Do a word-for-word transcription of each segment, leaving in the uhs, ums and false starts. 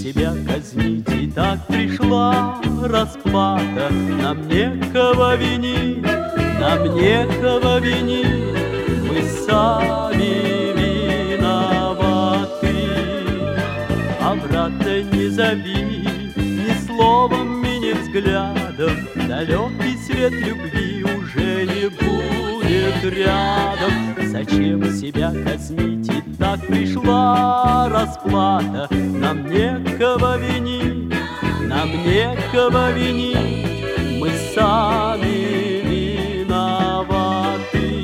себя казнить, и так пришла расплата. Нам некого винить, нам некого винить, мы сами виноваты. А брата не зови ни словом и ни взглядом, далекий свет любви уже не будет рядом. Зачем себя казнить, и так пришла расплата. Нам некого винить, нам некого винить, мы сами виноваты.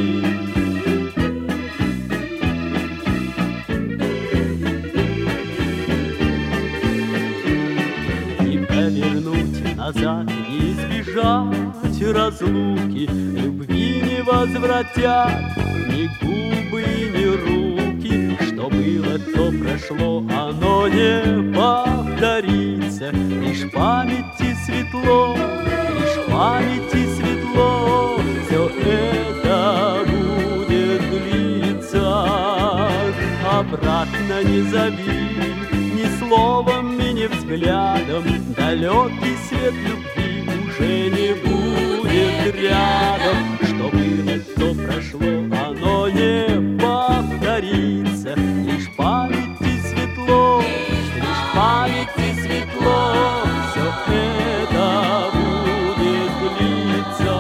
Не повернуть назад, не избежать разлуки, любви не возвратят ни губы, ни руки. Что было, то прошло, оно не повторится. Лишь в памяти светло, лишь в памяти светло, все это будет длиться. Обратно не зови ни словом и ни взглядом, далекий свет любви уже не будет рядом. Что было, то прошло, оно не повторится. Лишь в памяти светло, лишь в памяти светло, все это будет длиться.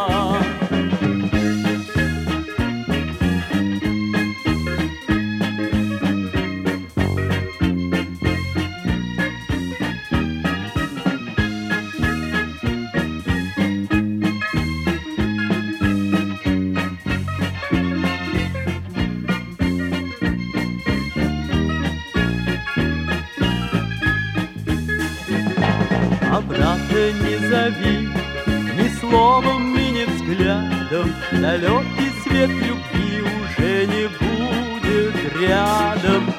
Обратно не зови ни словом и ни взглядом, далекий свет любви уже не будет рядом.